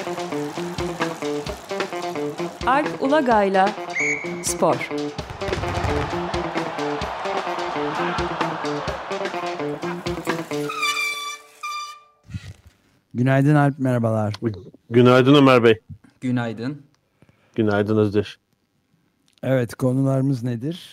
Alp Ulagay'la Spor. Günaydın Alp, merhabalar. Günaydın Ömer Bey. Günaydın. Günaydın Özdeş. Evet, konularımız nedir?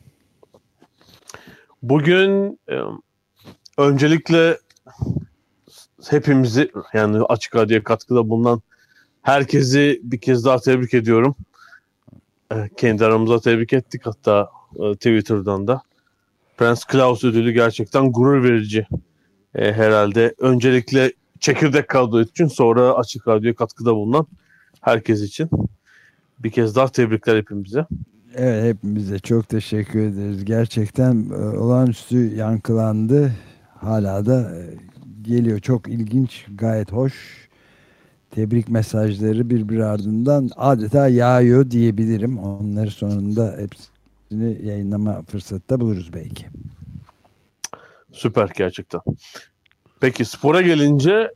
Bugün öncelikle hepimizi, yani Açık Radyo'ya katkıda bulunan herkesi bir kez daha tebrik ediyorum. Kendi aramızda tebrik ettik, hatta Twitter'dan da. Prens Klaus ödülü gerçekten gurur verici herhalde. Öncelikle çekirdek kadro için, sonra Açık Radyo'ya katkıda bulunan herkes için. Bir kez daha tebrikler hepimize. Evet, hepimize çok teşekkür ederiz. Gerçekten olağanüstü yankılandı. Hala da geliyor. Çok ilginç, gayet hoş. Tebrik mesajları birbiri ardından adeta yağıyor diyebilirim. Onları sonunda hepsini yayınlama fırsatı da buluruz belki. Süper gerçekten. Peki spora gelince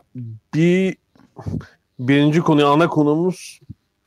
birinci konuya, ana konumuz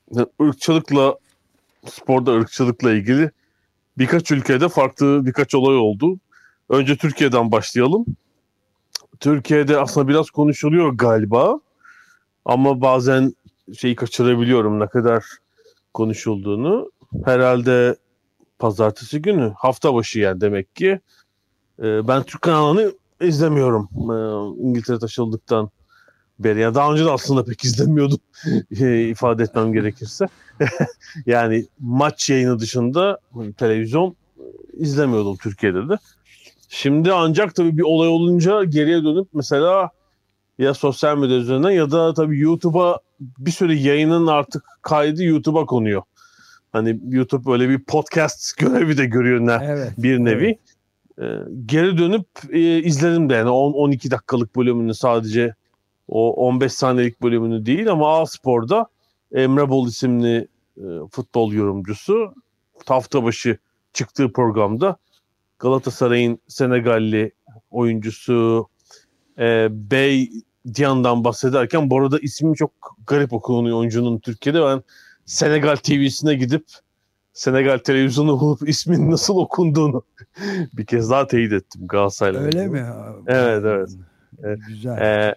sporda ırkçılıkla ilgili birkaç ülkede farklı birkaç olay oldu. Önce Türkiye'den başlayalım. Türkiye'de aslında biraz konuşuluyor galiba, ama bazen şeyi kaçırabiliyorum, ne kadar konuşulduğunu. Herhalde pazartesi günü, hafta başı yani, demek ki. Ben Türk kanalını izlemiyorum İngiltere taşındıktan beri. Yani daha önce de aslında pek izlemiyordum ifade etmem gerekirse. Yani maç yayını dışında televizyon izlemiyordum Türkiye'de de. Şimdi ancak tabii bir olay olunca geriye dönüp mesela ya sosyal medya üzerinden ya da tabii YouTube'a, bir sürü yayının artık kaydı YouTube'a konuyor. Hani YouTube böyle bir podcast görevi de görüyor bir nevi. Evet. Geri dönüp izledim de, yani 10-12 dakikalık bölümünü, sadece o 15 saniyelik bölümünü değil. Ama A-Spor'da Emre Bol isimli futbol yorumcusu hafta başı çıktığı programda Galatasaray'ın Senegalli oyuncusu Bey Diyan'dan bahsederken, bu arada ismi çok garip okunuyor oyuncunun Türkiye'de. Ben Senegal TV'sine gidip Senegal televizyonu bulup ismin nasıl okunduğunu bir kez daha teyit ettim Galatasaray'la. Öyle mi? Evet. Güzel.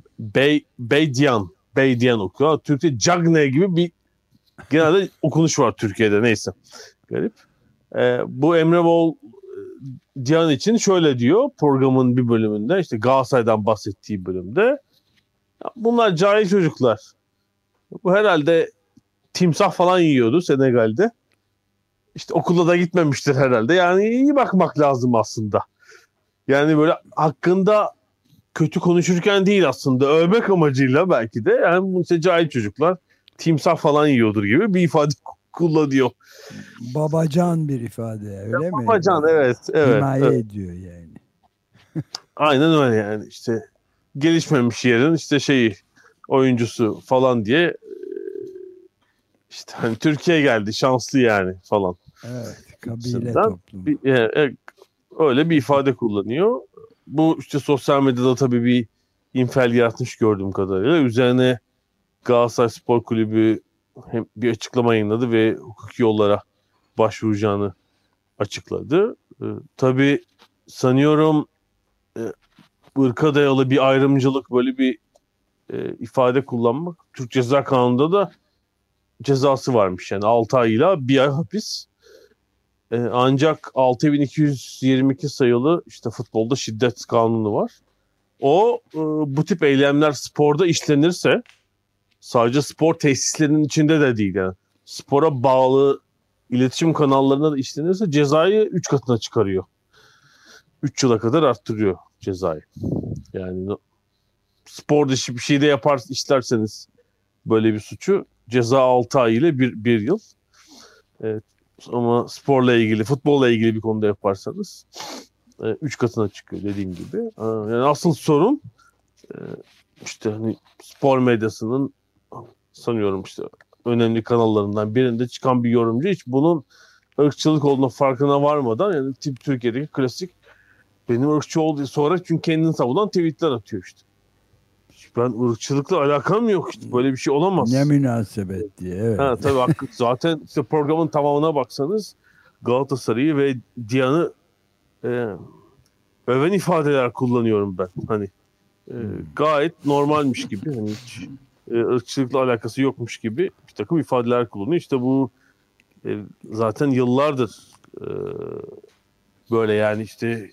Bey Diyan okuyor. Türkçe Cagne gibi bir genelde okunuş var Türkiye'de, neyse. Garip. Bu Emre Bol Diyan için şöyle diyor programın bir bölümünde, işte Galatasaray'dan bahsettiği bölümde. Bunlar cahil çocuklar. Bu herhalde timsah falan yiyordu Senegal'de. İşte okula da gitmemiştir herhalde. Yani iyi bakmak lazım aslında. Yani böyle hakkında kötü konuşurken değil, aslında övmek amacıyla belki de. Yani bu işte cahil çocuklar timsah falan yiyordur gibi bir ifade kullanıyor. Babacan bir ifade, öyle mi? Babacan, evet. Himaye ediyor yani. Aynen öyle yani, işte gelişmemiş yerin işte oyuncusu falan diye, işte hani Türkiye geldi şanslı yani falan. Evet, kabile toplumu. Öyle bir ifade kullanıyor. Bu işte sosyal medyada tabii bir infial yaratmış gördüğüm kadarıyla. Üzerine Galatasaray Spor Kulübü hem bir açıklama yayınladı ve hukuki yollara başvuracağını açıkladı. Tabii sanıyorum ırka dayalı bir ayrımcılık, böyle bir ifade kullanmak, Türk Ceza Kanunu'nda da cezası varmış. Yani 6 ay ile 1 ay hapis. Ancak 6222 sayılı işte futbolda şiddet kanunu var. O bu tip eylemler sporda işlenirse, sadece spor tesislerinin içinde de değil, yani spora bağlı iletişim kanallarında da işlenirse cezayı 3 katına çıkarıyor. 3 yıla kadar arttırıyor cezayı. Yani spor dışı bir şey de işlerseniz böyle bir suçu, ceza 6 ay ile 1 yıl. Evet. Ama sporla ilgili, futbolla ilgili bir konuda yaparsanız 3 katına çıkıyor dediğim gibi. Yani asıl sorun işte hani spor medyasının, sanıyorum işte önemli kanallarından birinde çıkan bir yorumcu hiç bunun ırkçılık olduğuna farkına varmadan, yani Türkiye'deki klasik benim ırkçı olduğu sonra çünkü kendini savunan tweetler atıyor işte. Ben ırkçılıkla alakam yok. İşte böyle bir şey olamaz. Ne münasebet diye. Evet. Ha, tabii hakkı. Zaten işte programın tamamına baksanız Galatasaray'ı ve Diyan'ı öven ifadeler kullanıyorum ben. Hani gayet normalmiş gibi. Hani hiç ırkçılıkla alakası yokmuş gibi bir takım ifadeler kullanıyor. İşte bu zaten yıllardır böyle yani işte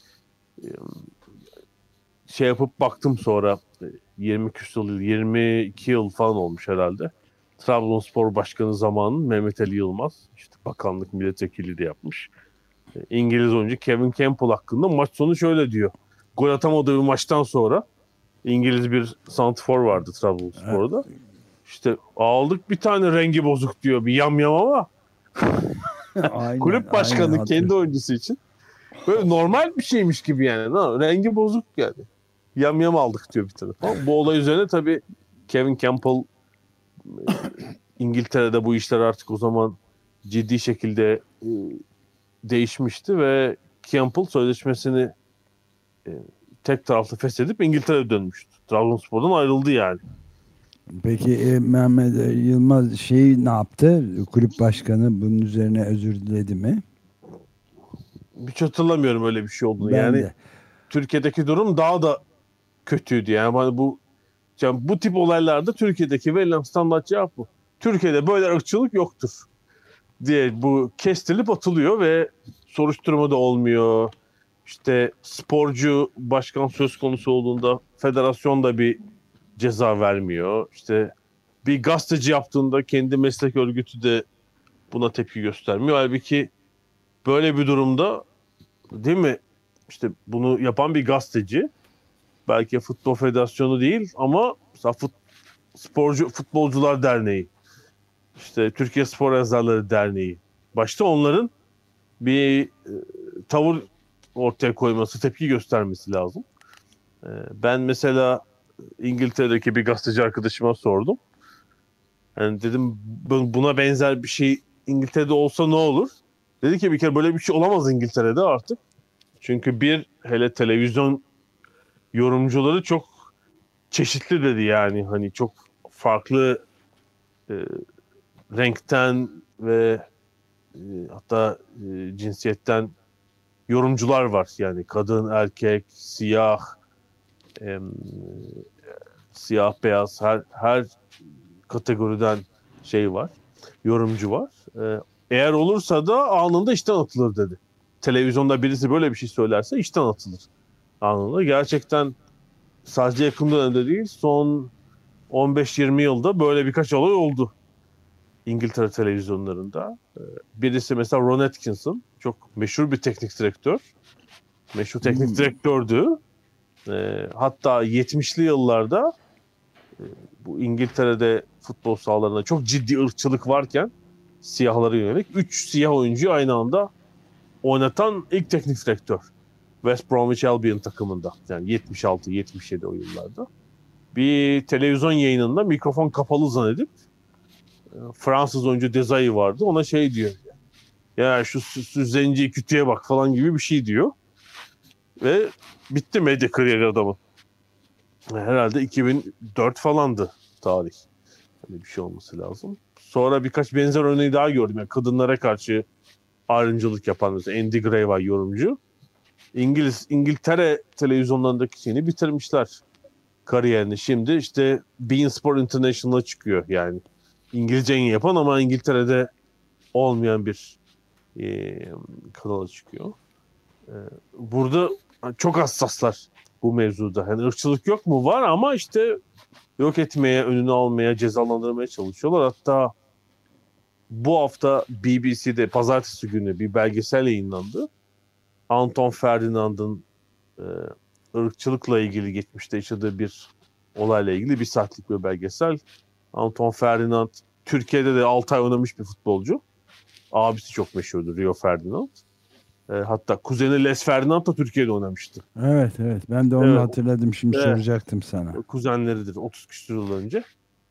şey yapıp baktım sonra 20 küsur yıl, 22 yıl falan olmuş herhalde. Trabzonspor Başkanı zamanı Mehmet Ali Yılmaz işte bakanlık milletvekili de yapmış. İngiliz oyuncu Kevin Campbell hakkında maç sonu şöyle diyor. Gol atamadığı bir maçtan sonra İngiliz bir santrfor vardı Trabzonspor'da. İşte aldık bir tane rengi bozuk diyor. Bir yamyam ama Aynen, kulüp başkanı aynen, kendi oyuncusu için böyle normal bir şeymiş gibi yani. Rengi bozuk yani. Yamyam aldık diyor bir tane. Bu olay üzerine tabii Kevin Campbell İngiltere'de bu işler artık o zaman ciddi şekilde değişmişti ve Campbell sözleşmesini tek taraflı feshedip İngiltere'ye dönmüştü. Trabzonspor'dan ayrıldı yani. Peki Mehmet Yılmaz ne yaptı? Kulüp başkanı bunun üzerine özür diledi mi? Hiç hatırlamıyorum öyle bir şey olduğunu. Ben Yani de. Türkiye'deki durum daha da kötüydü. Yani bu tip olaylarda Türkiye'deki verilen standart cevap bu. Türkiye'de böyle ırkçılık yoktur diye bu kestirilip atılıyor ve soruşturma da olmuyor. İşte sporcu başkan söz konusu olduğunda federasyon da bir ceza vermiyor. İşte bir gazeteci yaptığında kendi meslek örgütü de buna tepki göstermiyor. Halbuki böyle bir durumda değil mi? İşte bunu yapan bir gazeteci belki Futbol Federasyonu değil ama mesela Futbolcular Derneği, işte Türkiye Spor Yazarları Derneği başta onların bir tavır ortaya koyması, tepki göstermesi lazım. Ben mesela İngiltere'deki bir gazeteci arkadaşıma sordum. Yani dedim buna benzer bir şey İngiltere'de olsa ne olur? Dedi ki bir kere böyle bir şey olamaz İngiltere'de artık. Çünkü hele televizyon yorumcuları çok çeşitli dedi yani. Hani çok farklı renkten ve hatta cinsiyetten yorumcular var. Yani kadın, erkek, siyah, siyah, beyaz her kategoriden var. Yorumcu var. Eğer olursa da anında işten atılır dedi. Televizyonda birisi böyle bir şey söylerse işten atılır anında. Gerçekten sadece yakın dönemde değil, son 15-20 yılda böyle birkaç olay oldu İngiltere televizyonlarında. Birisi mesela Ron Atkinson, çok meşhur bir teknik direktör. Meşhur teknik direktördü. Hatta 70'li yıllarda bu İngiltere'de futbol sahalarında çok ciddi ırkçılık varken siyahlara yönelik 3 siyah oyuncuyu aynı anda oynatan ilk teknik direktör. West Bromwich Albion takımında. Yani 76-77 o yıllarda. Bir televizyon yayınında mikrofon kapalı zannedip Fransız oyuncu Desailly vardı. Ona şey diyor. Ya şu zenci kütüye bak falan gibi bir şey diyor. Ve bitti medya kariyeri adamın. Herhalde 2004 falandı tarih. Öyle bir şey olması lazım. Sonra birkaç benzer örneği daha gördüm. Yani kadınlara karşı ayrımcılık yapan mesela Andy Gray var yorumcu. İngiltere televizyonlarındaki şeyini bitirmişler kariyerini. Şimdi işte beIN Sport International'a çıkıyor yani. İngilizce yayın yapan ama İngiltere'de olmayan bir kanala çıkıyor. Burada çok hassaslar bu mevzuda. Yani ırkçılık yok mu? Var ama işte yok etmeye, önünü almaya, cezalandırmaya çalışıyorlar. Hatta bu hafta BBC'de pazartesi günü bir belgesel yayınlandı. Anton Ferdinand'ın ırkçılıkla ilgili geçmişte yaşadığı bir olayla ilgili bir saatlik bir belgesel. Anton Ferdinand Türkiye'de de 6 ay oynamış bir futbolcu. Abisi çok meşhurdur Rio Ferdinand. Hatta kuzeni Les Ferdinand da Türkiye'de oynamıştı. Evet, ben de onu hatırladım. Şimdi Evet. soracaktım sana. Kuzenleridir 30 küsur yıl önce.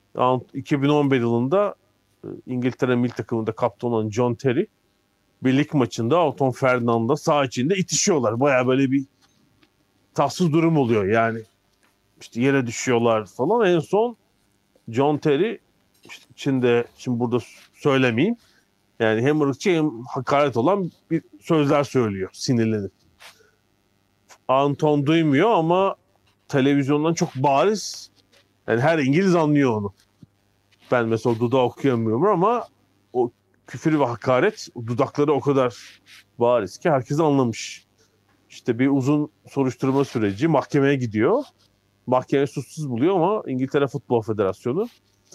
2011 yılında İngiltere milli takımında kaptan olan John Terry bir lig maçında Anton Ferdinand'la saha içinde itişiyorlar. Baya böyle bir tatsız durum oluyor yani. işte yere düşüyorlar falan. En son John Terry işte şimdi burada söylemeyeyim. Yani hem ırkçı hem hakaret olan bir sözler söylüyor sinirlenip. Anton duymuyor ama televizyondan çok bariz. Yani her İngiliz anlıyor onu. Ben mesela dudağı okuyamıyorum ama o küfür ve hakaret dudakları o kadar bariz ki herkes anlamış. İşte bir uzun soruşturma süreci mahkemeye gidiyor. Mahkeme suçsuz buluyor ama İngiltere Futbol Federasyonu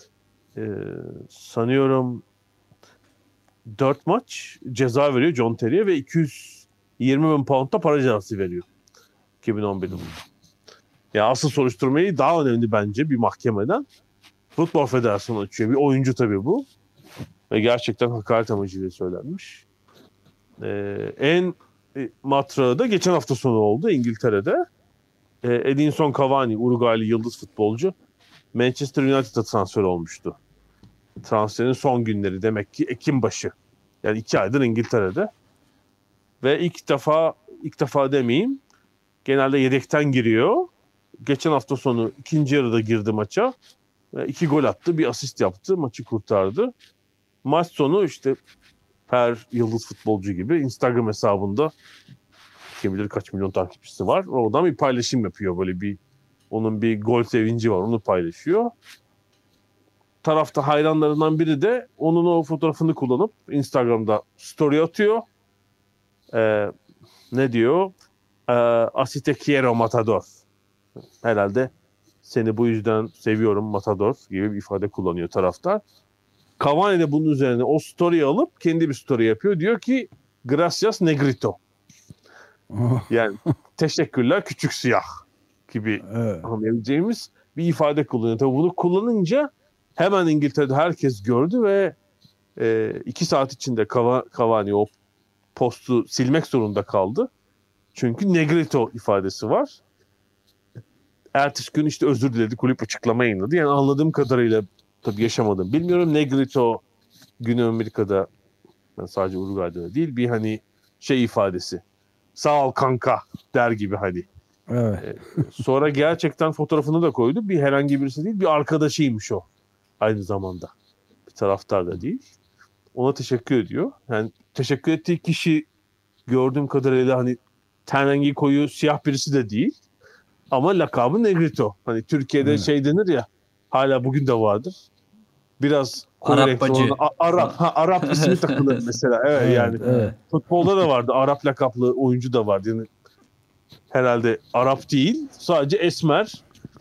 sanıyorum 4 maç ceza veriyor John Terry'e ve 220 bin pound da para cezası veriyor 2011 yılında. Ya asıl soruşturmayı daha önemli bence bir mahkemeden Futbol Federasyonu açıyor. Bir oyuncu tabii bu. Ve gerçekten hakaret amacıyla söylenmiş. En matrağı da geçen hafta sonu oldu İngiltere'de. Edinson Cavani, Uruguaylı yıldız futbolcu Manchester United'a transfer olmuştu. Transferin son günleri demek ki Ekim başı. Yani 2 aydır İngiltere'de. Ve ilk defa demeyeyim, genelde yedekten giriyor. Geçen hafta sonu ikinci yarıda girdi maça. 2 gol attı, bir asist yaptı, maçı kurtardı. Maç sonu işte her yıldız futbolcu gibi Instagram hesabında kim bilir kaç milyon takipçisi var. Oradan bir paylaşım yapıyor, böyle onun bir gol sevinci var, onu paylaşıyor. Tarafta hayranlarından biri de onun o fotoğrafını kullanıp Instagram'da story atıyor. Ne diyor? Así te quiero matador. Herhalde seni bu yüzden seviyorum matador gibi bir ifade kullanıyor taraftar. Cavani de bunun üzerine o story'i alıp kendi bir story yapıyor. Diyor ki gracias negrito. Yani teşekkürler küçük siyah gibi anlayabileceğimiz bir ifade kullanıyor. Tabii bunu kullanınca hemen İngiltere'de herkes gördü ve 2 saat içinde Cavani o postu silmek zorunda kaldı. Çünkü negrito ifadesi var. Ertesi gün işte özür diledi, kulüp açıklama yayınladı. Yani anladığım kadarıyla tabii yaşamadım. Bilmiyorum, negrito Güney Amerika'da, yani sadece Uruguay'da değil, bir hani şey ifadesi. Sağ ol kanka der gibi hani. Evet. Sonra gerçekten fotoğrafını da koydu. Bir herhangi birisi değil, bir arkadaşıymış o. Aynı zamanda. Bir taraftar da değil. Ona teşekkür ediyor. Yani teşekkür ettiği kişi gördüğüm kadarıyla hani ten rengi koyu siyah birisi de değil. Ama lakabı Negrito. Hani Türkiye'de şey denir ya, hala bugün de vardır. Biraz koyu renkli olan Arap ismi takılır mesela. Evet, yani futbolda da vardı. Arap lakaplı oyuncu da vardı. Yani herhalde Arap değil, sadece esmer.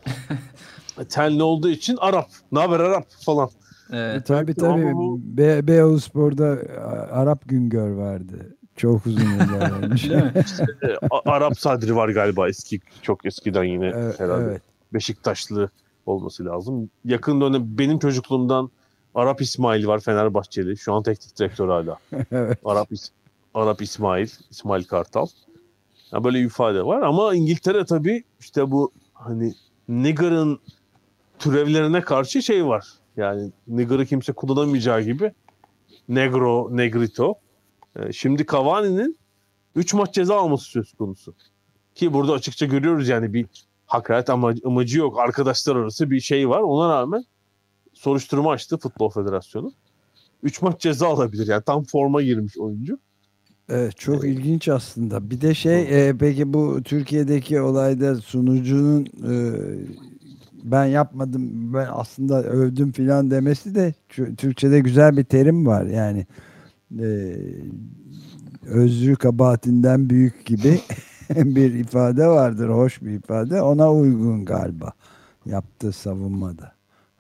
Tenli olduğu için Arap. Ne haber Arap falan. Evet. Tabii. Beyoğluspor'da Arap Güngör vardı. Çok uzun yıllar önce. Değil mi? Arap Sadri var galiba, çok eskiden yine herhalde. Evet. Beşiktaşlı olması lazım. Yakın dönem benim çocukluğumdan Arap İsmail var, Fenerbahçeli. Şu an teknik direktör hala. Evet. Arap İsmail Kartal. Yani böyle bir ifade var ama İngiltere tabii işte bu hani nigger'ın türevlerine karşı şey var. Yani nigger'ı kimse kullanamayacağı gibi negro, negrito. Şimdi Cavani'nin 3 maç ceza alması söz konusu. Ki burada açıkça görüyoruz yani bir hakaret amacı yok. Arkadaşlar arası bir şey var. Ona rağmen soruşturma açtı Futbol Federasyonu. 3 maç ceza alabilir. Yani tam forma girmiş oyuncu. Evet, çok ilginç aslında. Bir de peki bu Türkiye'deki olayda sunucunun ben yapmadım, ben aslında övdüm filan demesi de Türkçe'de güzel bir terim var. Yani özrü kabahatinden büyük gibi bir ifade vardır. Hoş bir ifade. Ona uygun galiba yaptığı savunmada.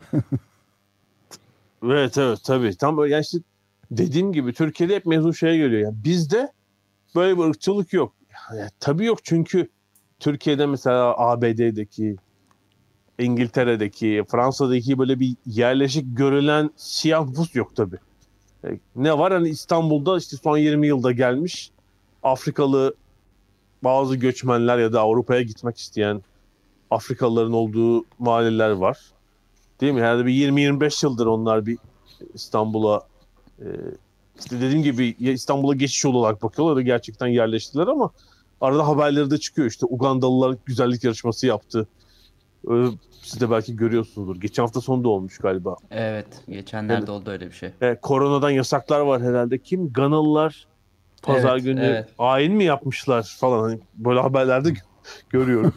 Evet tabii. Tam böyle yani işte dediğim gibi Türkiye'de hep mevzu şeye geliyor. Yani bizde böyle bir ırkçılık yok. Yani tabii yok, çünkü Türkiye'de mesela ABD'deki, İngiltere'deki, Fransa'daki böyle bir yerleşik görülen siyah nüfus yok tabii. Ne var? Hani İstanbul'da işte son 20 yılda gelmiş Afrikalı bazı göçmenler ya da Avrupa'ya gitmek isteyen Afrikalıların olduğu mahalleler var. Değil mi? Herhalde bir 20-25 yıldır onlar bir İstanbul'a işte dediğim gibi İstanbul'a geçiş yolu olarak bakıyorlar da gerçekten yerleştiler ama arada haberleri de çıkıyor. İşte Ugandalılar güzellik yarışması yaptı. Siz de belki görüyorsunuzdur. Geçen hafta sonu da olmuş galiba. Evet, geçenlerde Evet. oldu öyle bir şey. Koronadan yasaklar var herhalde. Kim? Ganalılar pazar Evet, günü evet. ayin mi yapmışlar falan. Hani böyle haberlerde görüyorum.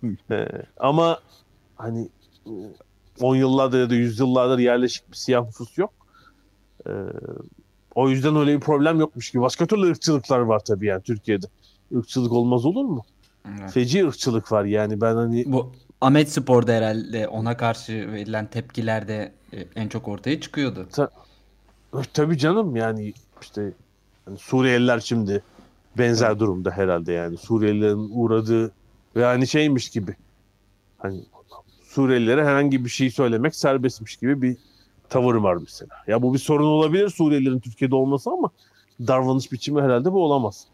Ama hani 10 yıllardır ya da 100 yıllardır yerleşik bir siyah nüfus yok. Ee, O yüzden öyle bir problem yokmuş gibi. Başka türlü ırkçılıklar var tabii yani Türkiye'de. Irkçılık olmaz olur mu? Evet. Feci ırkçılık var yani ben hani Bu Ahmet Spor'da herhalde ona karşı verilen tepkilerde en çok ortaya çıkıyordu. tabii canım yani işte hani Suriyeliler şimdi benzer durumda herhalde yani Suriyelilerin uğradığı ve hani şeymiş gibi hani Suriyelilere herhangi bir şey söylemek serbestmiş gibi bir tavır var mesela. Ya bu bir sorun olabilir Suriyelilerin Türkiye'de olması ama davranış biçimi herhalde bu olamaz.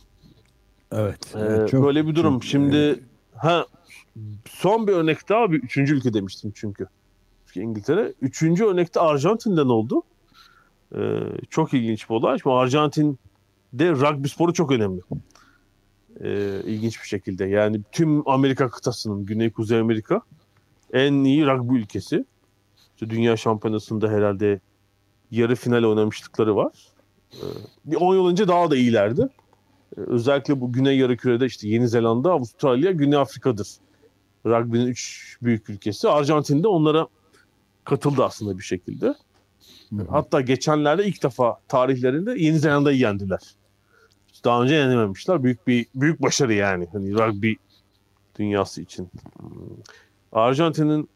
Evet, çok Böyle bir durum. çok Şimdi son bir örnek daha bir üçüncü ülke demiştim çünkü. İngiltere. Üçüncü örnekte Arjantin'den oldu. Çok ilginç bir olay. Şimdi Arjantin'de rugby sporu çok önemli. İlginç bir şekilde. Yani tüm Amerika kıtasının, Güney Kuzey Amerika en iyi rugby ülkesi. İşte Dünya Şampiyonası'nda herhalde yarı final oynamışlıkları var. Bir 10 yıl önce daha da iyilerdi. Özellikle bu Güney Yarımküre'de işte Yeni Zelanda, Avustralya, Güney Afrika'dır. Rugby'nin 3 büyük ülkesi. Arjantin de onlara katıldı aslında bir şekilde. Hatta geçenlerde ilk defa tarihlerinde Yeni Zelanda'yı yendiler. Daha önce yenememişler. Büyük başarı yani hani rugby dünyası için. Arjantin'in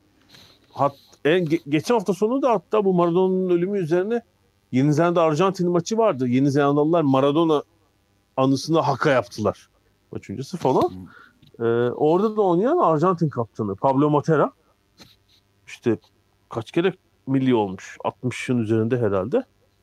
geçen hafta sonu da hatta bu Maradona'nın ölümü üzerine Yeni Zelanda Arjantin maçı vardı. Yeni Zelandalılar Maradona anısına haka yaptılar maç öncesi falan. Orada da oynayan Arjantin kaptanı Pablo Matera işte kaç kere milli olmuş. 60'ın üzerinde herhalde.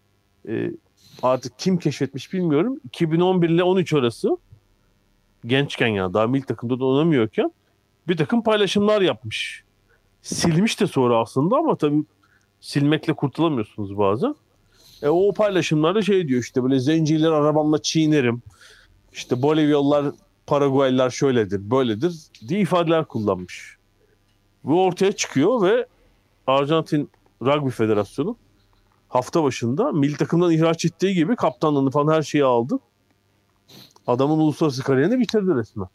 Artık kim keşfetmiş bilmiyorum. 2011 ile 13 arası gençken ya daha milli takımda da oynamıyorken bir takım paylaşımlar yapmış. Silmiş de sonra aslında ama tabii silmekle kurtulamıyorsunuz bazen. O paylaşımlarda şey diyor işte böyle zenciler arabamla çiğnerim. İşte Bolivyalılar, Paraguaylılar şöyledir, böyledir diye ifadeler kullanmış. Bu ortaya çıkıyor ve Arjantin Rugby Federasyonu hafta başında milli takımdan ihraç ettiği gibi kaptanlığını falan her şeyi aldı. Adamın uluslararası kariyerini bitirdi resmen.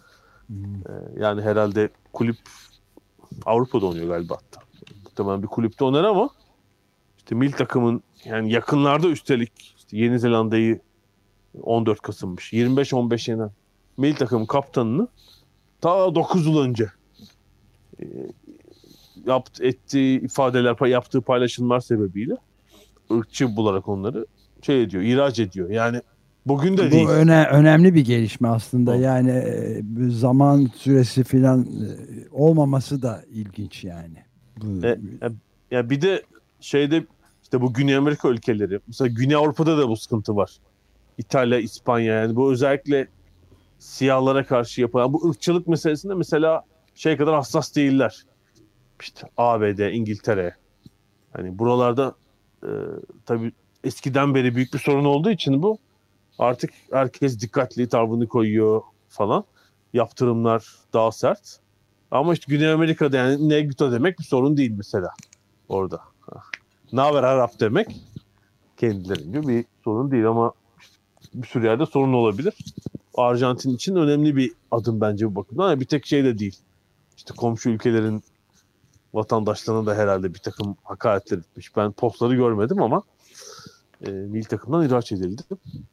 Yani herhalde kulüp Avrupa'da oynuyor galiba hatta. Muhtemelen bir kulüpte oynar ama işte milli takımın yani yakınlarda üstelik işte Yeni Zelanda'yı 14 Kasım'mış. 25-15 yenen milli takımın kaptanını ta 9 yıl önce ettiği ifadeler, yaptığı paylaşımlar sebebiyle ırkçı bularak onları şey ediyor, ihraç ediyor. Yani bugün de değil. Bu önemli bir gelişme aslında. Hı. Yani zaman süresi filan olmaması da ilginç yani. Ya bir de şeyde işte bu Güney Amerika ülkeleri, mesela Güney Avrupa'da da bu sıkıntı var. İtalya, İspanya yani bu özellikle siyahlara karşı yapılan bu ırkçılık meselesinde mesela şey kadar hassas değiller. İşte ABD, İngiltere. Hani buralarda tabii eskiden beri büyük bir sorun olduğu için bu artık herkes dikkatli tavrını koyuyor falan. Yaptırımlar daha sert. Ama işte Güney Amerika'da yani Negrito demek bir sorun değil mesela orada. Ne haber Arap demek kendilerince bir sorun değil ama işte bir sürü yerde sorun olabilir. Arjantin için önemli bir adım bence bu bakımdan. Yani bir tek şey de değil. İşte komşu ülkelerin vatandaşlarına da herhalde bir takım hakaretler etmiş. Ben postları görmedim ama milli takımdan ihraç edildi.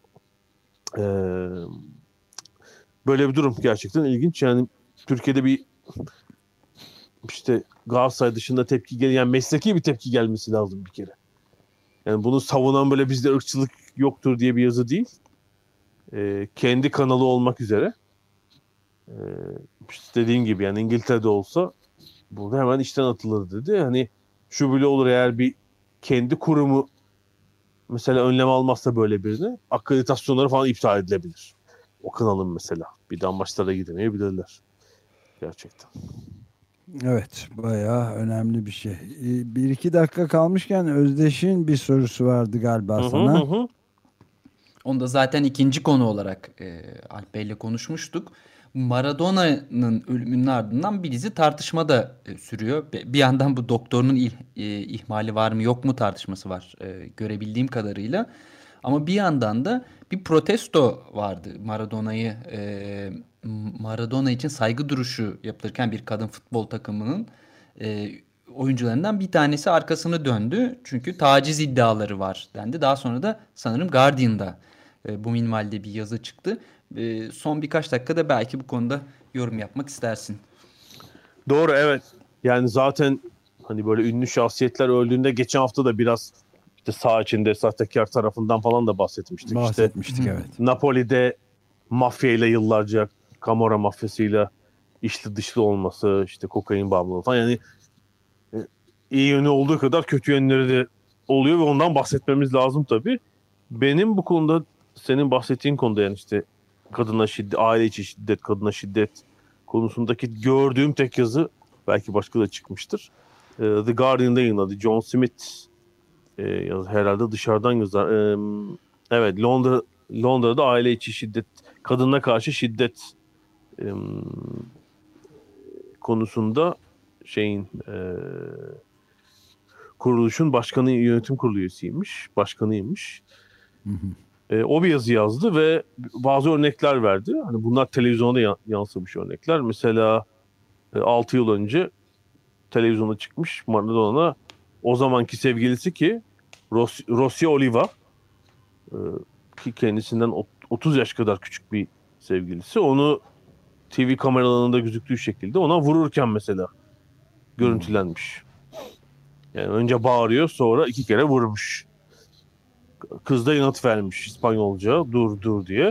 Böyle bir durum gerçekten ilginç. Yani Türkiye'de bir işte Galatasaray dışında tepki yani mesleki bir tepki gelmesi lazım bir kere. Yani bunu savunan böyle bizde ırkçılık yoktur diye bir yazı değil. Kendi kanalı olmak üzere. İşte dediğim gibi yani İngiltere'de olsa burada hemen işten atılır dedi. Hani şu bile olur eğer bir kendi kurumu mesela önlem almazsa böyle birini akreditasyonları falan iptal edilebilir. O kanalın mesela. Bir daha maçlara gidemeyebilirler. Gerçekten. Evet, bayağı önemli bir şey. Bir iki dakika kalmışken Özdeş'in bir sorusu vardı galiba sana. Hı. Onu da zaten ikinci konu olarak Alp Bey'le konuşmuştuk. Maradona'nın ölümünün ardından bir dizi tartışma da sürüyor. Bir yandan bu doktorunun ihmali var mı yok mu tartışması var görebildiğim kadarıyla. Ama bir yandan da bir protesto vardı. Maradona için saygı duruşu yapılırken bir kadın futbol takımının e, oyuncularından bir tanesi arkasını döndü. Çünkü taciz iddiaları var dendi. Daha sonra da sanırım Guardian'da bu minvalde bir yazı çıktı. Son birkaç dakikada belki bu konuda yorum yapmak istersin. Doğru, evet. Yani zaten hani böyle ünlü şahsiyetler öldüğünde geçen hafta da biraz işte sağ içinde sahtekar tarafından falan da bahsetmiştik. Bahsetmiştik, İşte evet. Napoli'de mafyayla yıllarca Camorra mafyasıyla içli dışlı olması, işte kokain bağımlılığı falan, yani iyi yönü olduğu kadar kötü yönleri de oluyor ve ondan bahsetmemiz lazım tabii. Benim bu konuda senin bahsettiğin konuda, yani işte kadına şiddet, aile içi şiddet, kadına şiddet konusundaki gördüğüm tek yazı, belki başka da çıkmıştır, The Guardian'da yayınladı. John Smith herhalde dışarıdan yazar. Evet, Londra'da aile içi şiddet, kadına karşı şiddet e, konusunda şeyin kuruluşun başkanı, yönetim kurulu üyesiymiş, başkanıymış. O bir yazı yazdı ve bazı örnekler verdi. Hani bunlar televizyona yansımış örnekler. Mesela 6 yıl önce televizyona çıkmış Maradona, o zamanki sevgilisi ki Rosia Oliva, ki kendisinden 30 yaş kadar küçük bir sevgilisi, onu TV kameralarında gözüktüğü şekilde ona vururken mesela görüntülenmiş. Yani önce bağırıyor, sonra 2 kere vurmuş. Kız da inat vermiş İspanyolca, dur dur diye.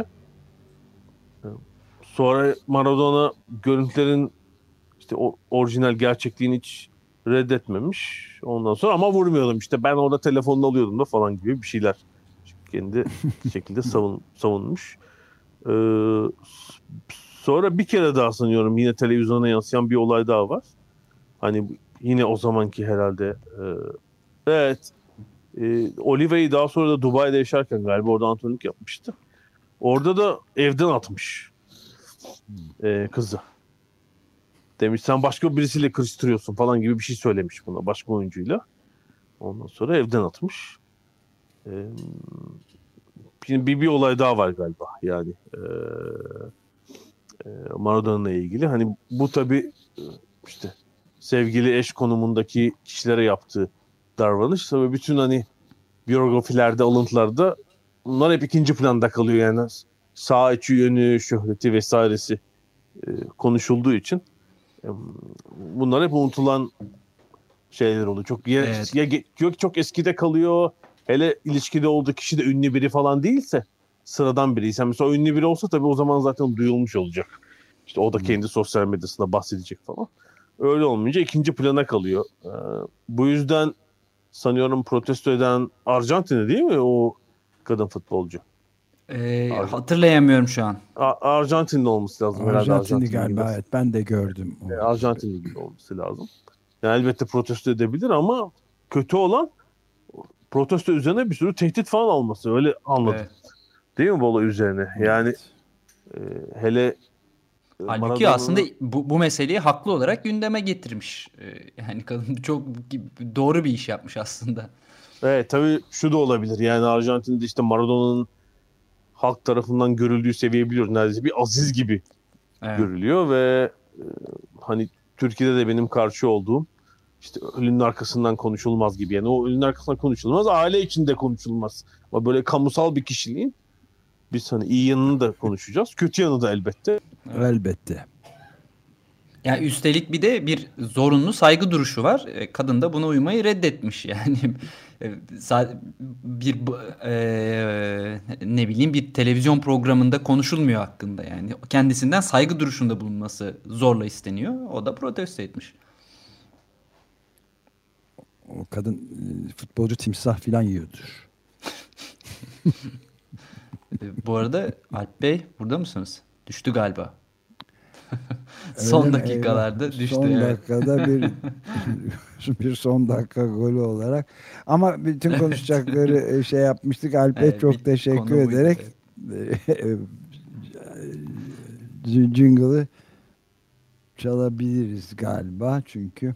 Sonra Maradona görüntülerin işte orijinal gerçekliğini hiç reddetmemiş. Ondan sonra ama vurmuyordum, işte ben orada telefonla alıyordum da falan gibi bir şeyler kendi şekilde savunmuş. Ee, Sonra bir kere daha sanıyorum yine televizyona yansıyan bir olay daha var. Hani yine o zamanki herhalde evet, Oliva'yı daha sonra da Dubai'de yaşarken galiba orada antrenörlük yapmıştı. Orada da evden atmış kızı. Demiş sen başka birisiyle kırıştırıyorsun falan gibi bir şey söylemiş buna, başka oyuncuyla. Ondan sonra evden atmış. Şimdi bir olay daha var galiba. Yani Maradona'yla ilgili. Hani bu tabii işte sevgili eş konumundaki kişilere yaptığı davranış. Tabii bütün hani biyografilerde, alıntılarda bunlar hep ikinci planda kalıyor yani. Sağ içi yönü, şöhreti vesairesi konuşulduğu için bunlar hep unutulan şeyler oluyor. Evet. Çok eskide kalıyor. Hele ilişkide olduğu kişi de ünlü biri falan değilse, sıradan biriyse. Mesela ünlü biri olsa tabii o zaman zaten duyulmuş olacak. İşte o da kendi sosyal medyasında bahsedecek falan. Öyle olmayınca ikinci plana kalıyor. Bu yüzden sanıyorum protesto eden Arjantin'de değil mi o kadın futbolcu? Hatırlayamıyorum şu an. Arjantinli olması lazım herhalde. Arjantinli Arjantinli galiba, gibi. evet, ben de gördüm. Arjantinli gibi olması lazım. Yani elbette protesto edebilir ama kötü olan protesto üzerine bir sürü tehdit falan alması. Öyle anladım. Evet. Değil mi bu olay üzerine? Yani hele Halbuki aslında bu meseleyi haklı olarak gündeme getirmiş. Yani kadın çok doğru bir iş yapmış aslında. evet, tabii şu da olabilir. Yani Arjantin'de işte Maradona'nın halk tarafından görüldüğü seviye biliyoruz. Neredeyse bir aziz gibi Evet. görülüyor ve hani Türkiye'de de benim karşı olduğum işte ölünün arkasından konuşulmaz gibi. Yani o ölünün arkasından konuşulmaz, aile içinde konuşulmaz. Ama böyle kamusal bir kişiliğin biz hani iyi yanını da konuşacağız. Kötü yanı da elbette. Elbette. Yani üstelik bir de bir zorunlu saygı duruşu var. Kadın da buna uymayı reddetmiş yani. Bir ne bileyim bir televizyon programında konuşulmuyor hakkında yani. Kendisinden saygı duruşunda bulunması zorla isteniyor. O da protesto etmiş. O kadın futbolcu timsah filan yiyordur. Bu arada Alp Bey burada mısınız? Düştü galiba. Son Öyle mi? dakikalarda Eyvah. düştü. Son Evet. dakikada bir son dakika golü olarak. Ama bütün konuşacakları şey yapmıştık. Alp'e Evet, çok bir teşekkür konu buydu, ederek jingle'ı çalabiliriz galiba çünkü.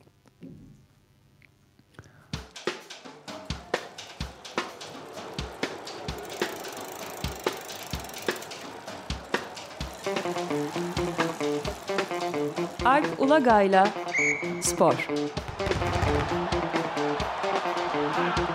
Alp Ulagay'la Spor.